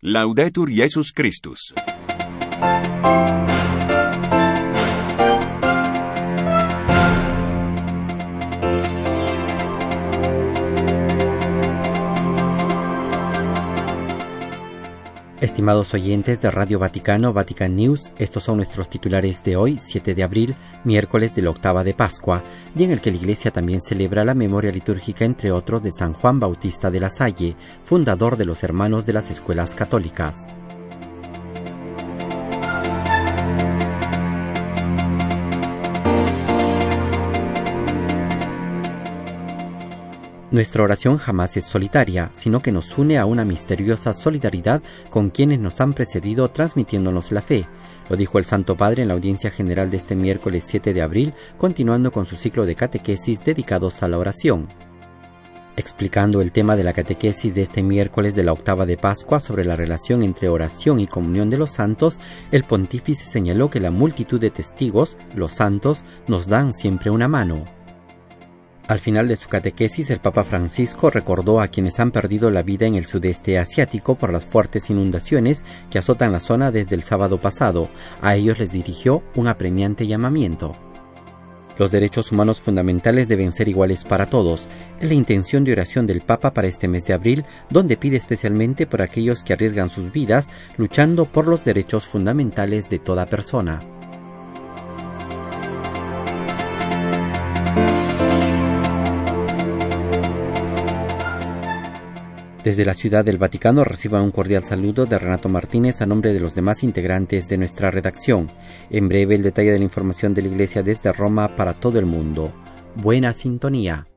Laudetur Jesus Christus. Estimados oyentes de Radio Vaticano, Vatican News, estos son nuestros titulares de hoy, 7 de abril, miércoles de la octava de Pascua, día en el que la Iglesia también celebra la memoria litúrgica, entre otros, de San Juan Bautista de la Salle, fundador de los Hermanos de las Escuelas Católicas. Nuestra oración jamás es solitaria, sino que nos une a una misteriosa solidaridad con quienes nos han precedido transmitiéndonos la fe. Lo dijo el Santo Padre en la audiencia general de este miércoles 7 de abril, continuando con su ciclo de catequesis dedicados a la oración. Explicando el tema de la catequesis de este miércoles de la octava de Pascua sobre la relación entre oración y comunión de los santos, el pontífice señaló que la multitud de testigos, los santos, nos dan siempre una mano. Al final de su catequesis, el Papa Francisco recordó a quienes han perdido la vida en el sudeste asiático por las fuertes inundaciones que azotan la zona desde el sábado pasado. A ellos les dirigió un apremiante llamamiento. Los derechos humanos fundamentales deben ser iguales para todos. Es la intención de oración del Papa para este mes de abril, donde pide especialmente por aquellos que arriesgan sus vidas luchando por los derechos fundamentales de toda persona. Desde la Ciudad del Vaticano reciba un cordial saludo de Renato Martínez a nombre de los demás integrantes de nuestra redacción. En breve el detalle de la información de la Iglesia desde Roma para todo el mundo. Buena sintonía.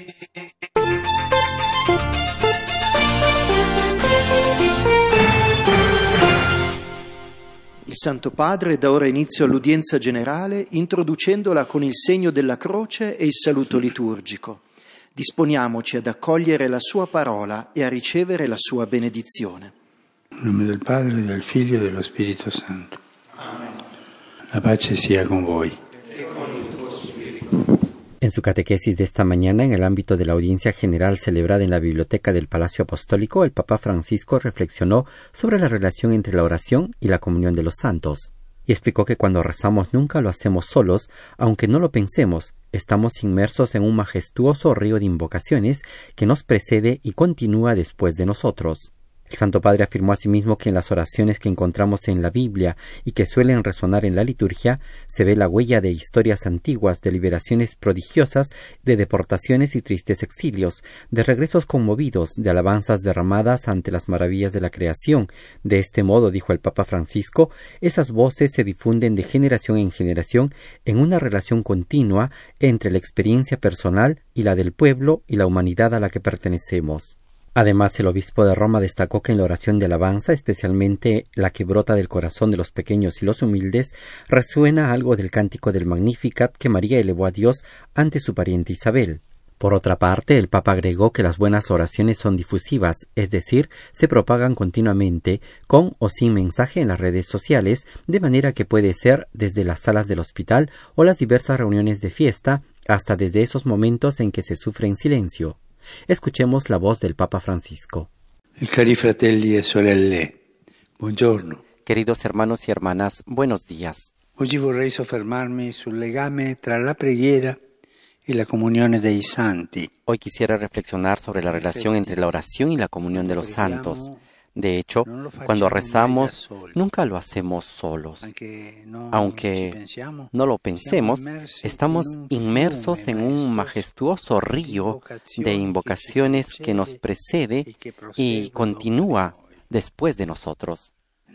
Il Santo Padre dà ora inizio all'udienza generale introducendola con il segno della croce e il saluto liturgico. Disponiamoci ad accogliere la sua parola e a ricevere la sua benedizione. In nome del Padre, del Figlio e dello Spirito Santo. Amen. La pace sia con voi. E con il tuo spirito. En su catequesis de esta mañana, en el ámbito de la audiencia general celebrada en la Biblioteca del Palacio Apostólico, el Papa Francisco reflexionó sobre la relación entre la oración y la comunión de los santos. Y explicó que cuando rezamos nunca lo hacemos solos, aunque no lo pensemos, estamos inmersos en un majestuoso río de invocaciones que nos precede y continúa después de nosotros. El Santo Padre afirmó asimismo que en las oraciones que encontramos en la Biblia y que suelen resonar en la liturgia, se ve la huella de historias antiguas, de liberaciones prodigiosas, de deportaciones y tristes exilios, de regresos conmovidos, de alabanzas derramadas ante las maravillas de la creación. De este modo, dijo el Papa Francisco, esas voces se difunden de generación en generación en una relación continua entre la experiencia personal y la del pueblo y la humanidad a la que pertenecemos. Además, el obispo de Roma destacó que en la oración de alabanza, especialmente la que brota del corazón de los pequeños y los humildes, resuena algo del cántico del Magnificat que María elevó a Dios ante su pariente Isabel. Por otra parte, el Papa agregó que las buenas oraciones son difusivas, es decir, se propagan continuamente, con o sin mensaje en las redes sociales, de manera que puede ser desde las salas del hospital o las diversas reuniones de fiesta, hasta desde esos momentos en que se sufre en silencio. Escuchemos la voz del Papa Francisco. Cari fratelli e sorelle, buongiorno. Queridos hermanos y hermanas, buenos días. Oggi vorrei soffermarmi sul legame tra la preghiera e la comunione dei santi. Hoy quisiera reflexionar sobre la relación entre la oración y la comunión de los santos. De hecho, cuando rezamos, nunca lo hacemos solos. Aunque no lo pensemos, estamos inmersos en un majestuoso río de invocaciones que nos precede y continúa después de nosotros.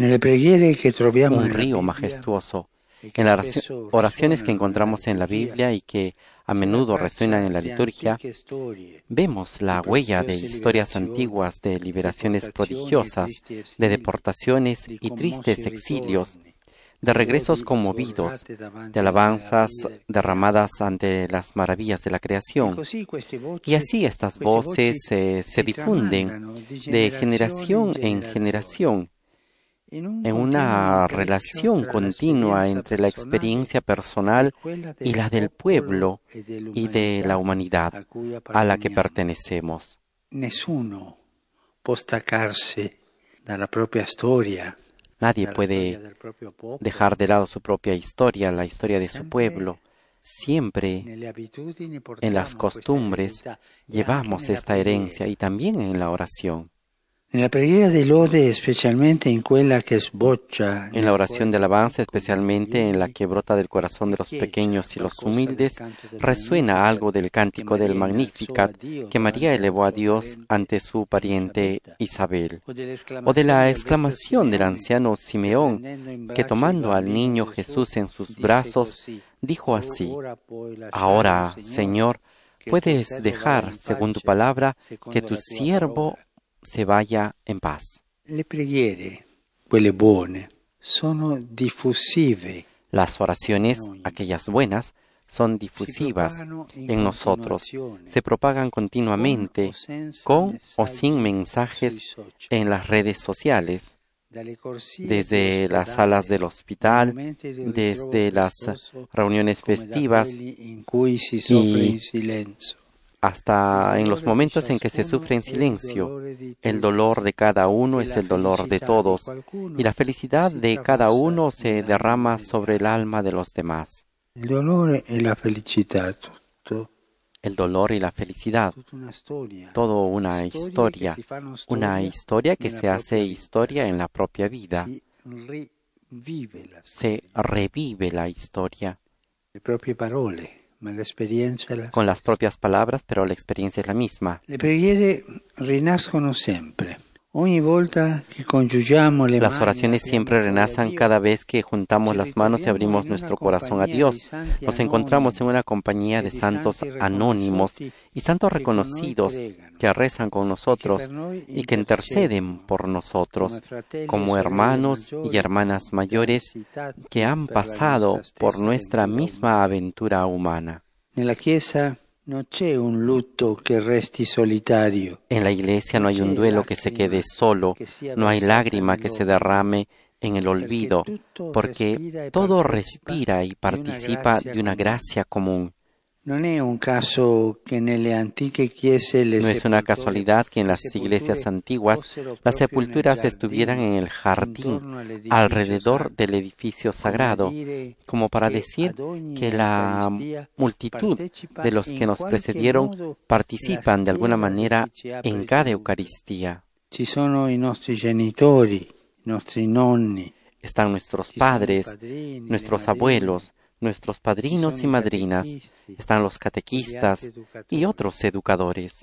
Un río majestuoso. En las oraciones que encontramos en la Biblia y que a menudo resuenan en la liturgia, vemos la huella de historias antiguas, de liberaciones prodigiosas, de deportaciones y tristes exilios, de regresos conmovidos, de alabanzas derramadas ante las maravillas de la creación. Y así estas voces se difunden de generación en generación, en una relación continua entre la experiencia personal y la del pueblo y de la humanidad a la que pertenecemos. Nessuno può staccarsi dalla propria storia. Nadie puede dejar de lado su propia historia, la historia de su pueblo. Siempre en las costumbres llevamos esta herencia y también en la oración. Nella preghiera di lode, specialmente in quella che sboccia. En la oración de alabanza, especialmente en la que brota del corazón de los pequeños y los humildes, resuena algo del cántico del Magnificat que María elevó a Dios ante su pariente Isabel, o de la exclamación del anciano Simeón, que tomando al niño Jesús en sus brazos, dijo así: Ahora, Señor, puedes dejar, según tu palabra, que tu siervo se vaya en paz. Le preghiere, quelle buone, sono diffusive. Las oraciones, aquellas buenas, son difusivas en nosotros, se propagan continuamente, con o sin mensajes en las redes sociales, desde las salas del hospital, desde las reuniones festivas y hasta en los momentos en que se sufre en silencio. El dolor de cada uno es el dolor de todos, y la felicidad de cada uno se derrama sobre el alma de los demás. El dolor y la felicidad, El dolor y la felicidad, todo una historia que se hace historia en la propia vida. Se revive la historia con las propias palabras, pero la experiencia es la misma. Le preghiere rinascono sempre. Ogni volta che congiungiamo le Las oraciones siempre renacen cada vez que juntamos las manos y abrimos nuestro corazón a Dios. Nos encontramos en una compañía de santos anónimos y santos reconocidos que rezan con nosotros y que interceden por nosotros como hermanos y hermanas mayores que han pasado por nuestra misma aventura humana. Nella Chiesa no c'è un lutto che resti solitario. En la iglesia no hay un duelo que se quede solo, no hay lágrima que se derrame en el olvido, porque todo respira y participa de una gracia común. No es una casualidad que en las iglesias antiguas las sepulturas estuvieran en el jardín, alrededor del edificio sagrado, como para decir que la multitud de los que nos precedieron participan de alguna manera en cada Eucaristía. Están nuestros padres, nuestros abuelos, nuestros padrinos y madrinas, están los catequistas y otros educadores.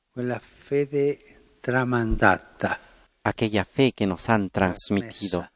Aquella fe que nos han transmitida,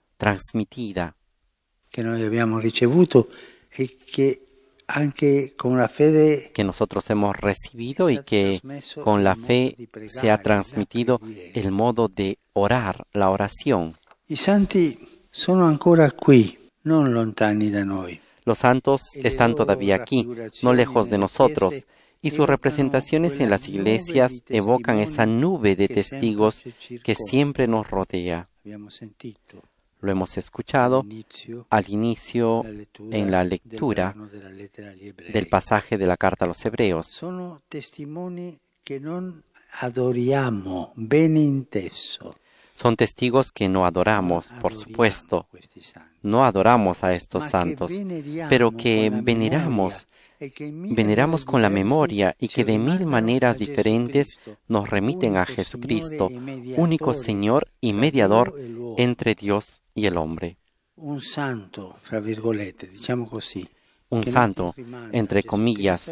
que noi abbiamo ricevuto e che anche con la fede que nosotros hemos recibido y que con la fe se ha transmitido el modo de orar, la oración. I santi sono ancora qui, non lontani da noi. Los santos están todavía aquí, no lejos de nosotros, y sus representaciones en las iglesias evocan esa nube de testigos que siempre nos rodea. Lo hemos escuchado al inicio en la lectura del pasaje de la carta a los Hebreos. Sono testimoni che non adoriamo, ben inteso. Son testigos que no adoramos, por supuesto. No adoramos a estos santos, pero que veneramos con la memoria y que de mil maneras diferentes nos remiten a Jesucristo, único Señor y mediador entre Dios y el hombre. Un santo, fra virgolette, diciamo così. Un santo, entre comillas.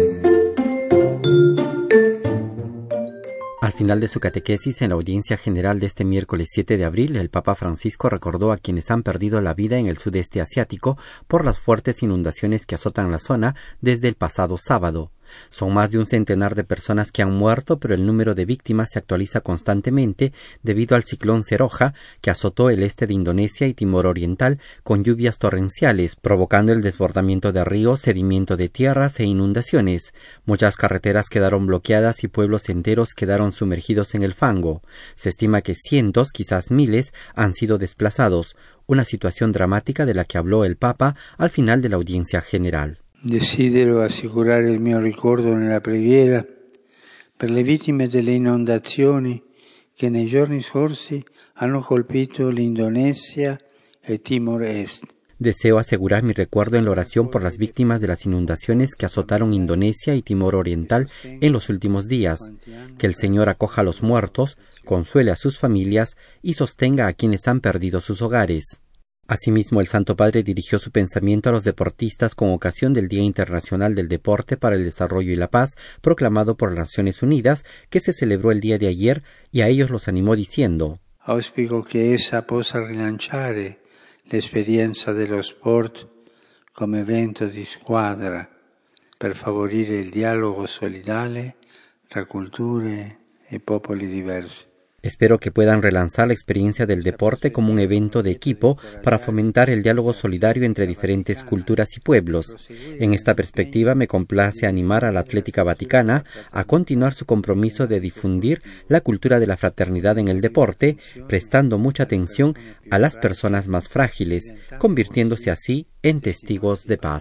Al final de su catequesis en la audiencia general de este miércoles 7 de abril, el Papa Francisco recordó a quienes han perdido la vida en el sudeste asiático por las fuertes inundaciones que azotan la zona desde el pasado sábado. Son más de 100 de personas que han muerto, pero el número de víctimas se actualiza constantemente debido al ciclón Seroja que azotó el este de Indonesia y Timor Oriental con lluvias torrenciales, provocando el desbordamiento de ríos, sedimento de tierras e inundaciones. Muchas carreteras quedaron bloqueadas y pueblos enteros quedaron sumergidos en el fango. Se estima que cientos, quizás miles, han sido desplazados, una situación dramática de la que habló el Papa al final de la audiencia general. Desidero assicurare il mio ricordo nella preghiera per le vittime delle inondazioni che nei giorni scorsi hanno colpito l'Indonesia e Timor Est. Deseo asegurar mi recuerdo en la oración por las víctimas de las inundaciones que azotaron Indonesia y Timor Oriental en los últimos días. Que el Señor acoja a los muertos, consuele a sus familias y sostenga a quienes han perdido sus hogares. Asimismo, el Santo Padre dirigió su pensamiento a los deportistas con ocasión del Día Internacional del Deporte para el Desarrollo y la Paz, proclamado por las Naciones Unidas, que se celebró el día de ayer, y a ellos los animó diciendo: Auspico che essa possa rilanciare l'esperienza dello sport come evento di squadra per favorire il dialogo solidale tra culture e popoli diversi. Espero que puedan relanzar la experiencia del deporte como un evento de equipo para fomentar el diálogo solidario entre diferentes culturas y pueblos. En esta perspectiva me complace animar a la Atlética Vaticana a continuar su compromiso de difundir la cultura de la fraternidad en el deporte, prestando mucha atención a las personas más frágiles, convirtiéndose así en testigos de paz.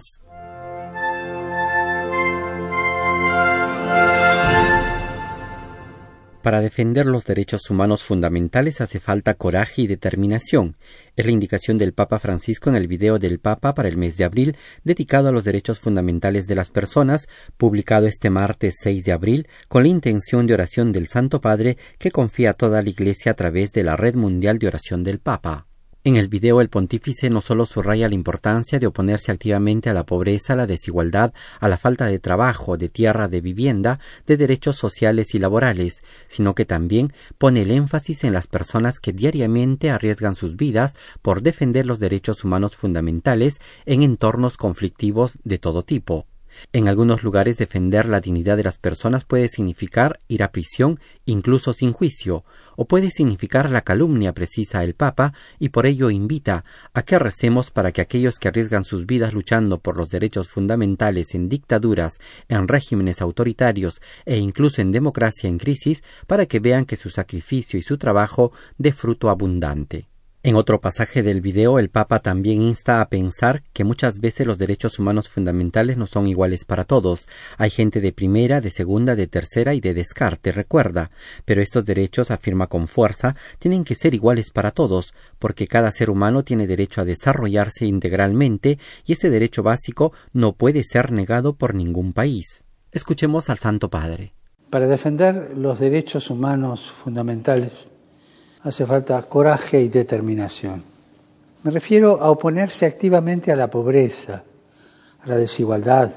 Para defender los derechos humanos fundamentales hace falta coraje y determinación. Es la indicación del Papa Francisco en el video del Papa para el mes de abril, dedicado a los derechos fundamentales de las personas, publicado este martes 6 de abril, con la intención de oración del Santo Padre que confía a toda la Iglesia a través de la Red Mundial de Oración del Papa. En el video, el pontífice no solo subraya la importancia de oponerse activamente a la pobreza, a la desigualdad, a la falta de trabajo, de tierra, de vivienda, de derechos sociales y laborales, sino que también pone el énfasis en las personas que diariamente arriesgan sus vidas por defender los derechos humanos fundamentales en entornos conflictivos de todo tipo. En algunos lugares defender la dignidad de las personas puede significar ir a prisión incluso sin juicio, o puede significar la calumnia, precisa el Papa, y por ello invita a que recemos para que aquellos que arriesgan sus vidas luchando por los derechos fundamentales en dictaduras, en regímenes autoritarios e incluso en democracia en crisis, para que vean que su sacrificio y su trabajo dé fruto abundante. En otro pasaje del video, el Papa también insta a pensar que muchas veces los derechos humanos fundamentales no son iguales para todos. Hay gente de primera, de segunda, de tercera y de descarte, recuerda. Pero estos derechos, afirma con fuerza, tienen que ser iguales para todos, porque cada ser humano tiene derecho a desarrollarse integralmente y ese derecho básico no puede ser negado por ningún país. Escuchemos al Santo Padre. Para defender los derechos humanos fundamentales hace falta coraje y determinación. Me refiero a oponerse activamente a la pobreza, a la desigualdad,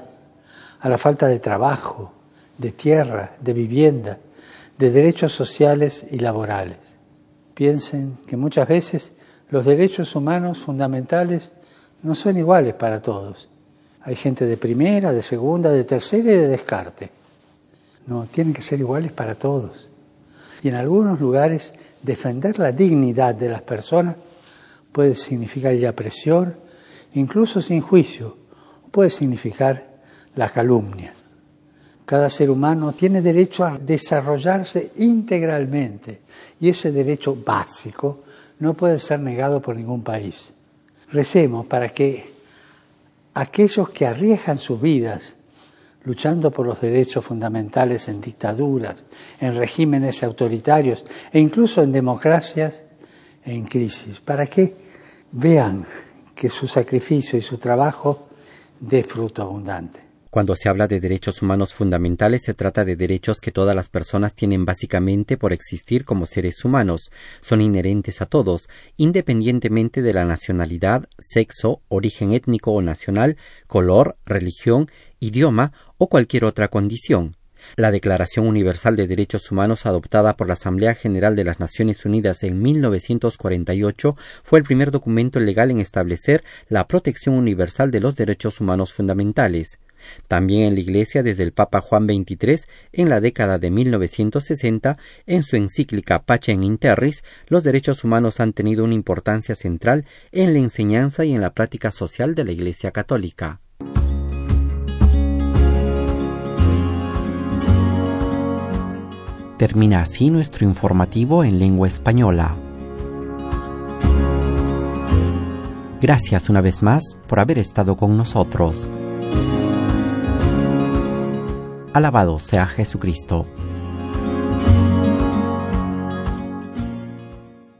a la falta de trabajo, de tierra, de vivienda, de derechos sociales y laborales. Piensen que muchas veces los derechos humanos fundamentales no son iguales para todos. Hay gente de primera, de segunda, de tercera y de descarte. No, tienen que ser iguales para todos. Y en algunos lugares defender la dignidad de las personas puede significar ir a prisión, incluso sin juicio, puede significar la calumnia. Cada ser humano tiene derecho a desarrollarse integralmente y ese derecho básico no puede ser negado por ningún país. Recemos para que aquellos que arriesgan sus vidas luchando por los derechos fundamentales en dictaduras, en regímenes autoritarios e incluso en democracias en crisis, para que vean que su sacrificio y su trabajo dé fruto abundante. Cuando se habla de derechos humanos fundamentales, se trata de derechos que todas las personas tienen básicamente por existir como seres humanos. Son inherentes a todos, independientemente de la nacionalidad, sexo, origen étnico o nacional, color, religión, idioma o cualquier otra condición. La Declaración Universal de Derechos Humanos, adoptada por la Asamblea General de las Naciones Unidas en 1948, fue el primer documento legal en establecer la protección universal de los derechos humanos fundamentales. También en la Iglesia, desde el Papa Juan XXIII, en la década de 1960, en su encíclica Pacem in Terris, los derechos humanos han tenido una importancia central en la enseñanza y en la práctica social de la Iglesia Católica. Termina así nuestro informativo en lengua española. Gracias una vez más por haber estado con nosotros. Alabado sea Jesucristo.